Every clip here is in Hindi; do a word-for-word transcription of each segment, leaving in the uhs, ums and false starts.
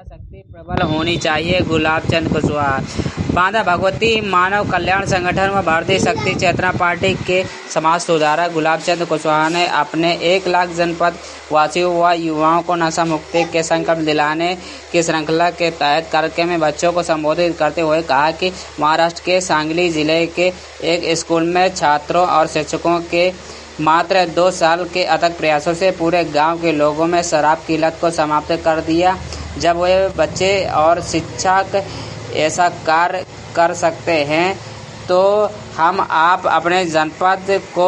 शक्ति प्रबल होनी चाहिए। गुलाब चंद कुशवाहा। बांदा भगवती मानव कल्याण संगठन व भारतीय शक्ति चेतना पार्टी के समाज सुधारक गुलाब चंद कुशवाहा ने अपने एक लाख जनपद वासियों व युवाओं को नशा मुक्ति के संकल्प दिलाने की श्रृंखला के तहत कार्यक्रम में बच्चों को संबोधित करते हुए कहा कि महाराष्ट्र के सांगली जिले के एक स्कूल में छात्रों और शिक्षकों के मात्र दो साल के अथक प्रयासों से पूरे गांव के लोगों में शराब की लत को समाप्त कर दिया। जब वे बच्चे और शिक्षक ऐसा कार्य कर सकते हैं तो हम आप अपने जनपद को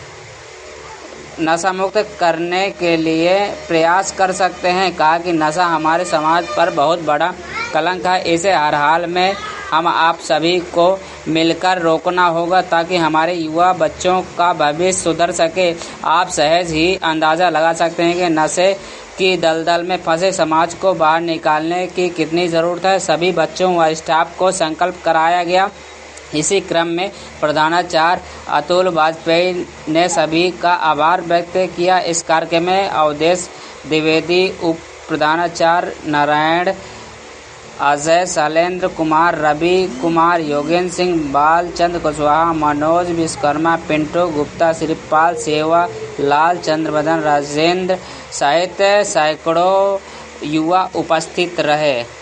नशा मुक्त करने के लिए प्रयास कर सकते हैं। कहा कि नशा हमारे समाज पर बहुत बड़ा कलंक है, इसे हर हाल में हम आप सभी को मिलकर रोकना होगा ताकि हमारे युवा बच्चों का भविष्य सुधर सके। आप सहज ही अंदाज़ा लगा सकते हैं कि नशे की दलदल में फंसे समाज को बाहर निकालने की कितनी ज़रूरत है। सभी बच्चों व स्टाफ को संकल्प कराया गया। इसी क्रम में प्रधानाचार्य अतुल वाजपेयी ने सभी का आभार व्यक्त किया। इस कार्यक्रम में अवधेश द्विवेदी, उप प्रधानाचार्य नारायण, अजय, शैलेंद्र कुमार, रवि कुमार, योगेंद्र सिंह, बालचंद कुशवाहा, मनोज विश्वकर्मा, पिंटू गुप्ता, श्रीपाल, सेवा लाल, चंद्रबदन, राजेंद्र सहित सैकड़ों युवा उपस्थित रहे।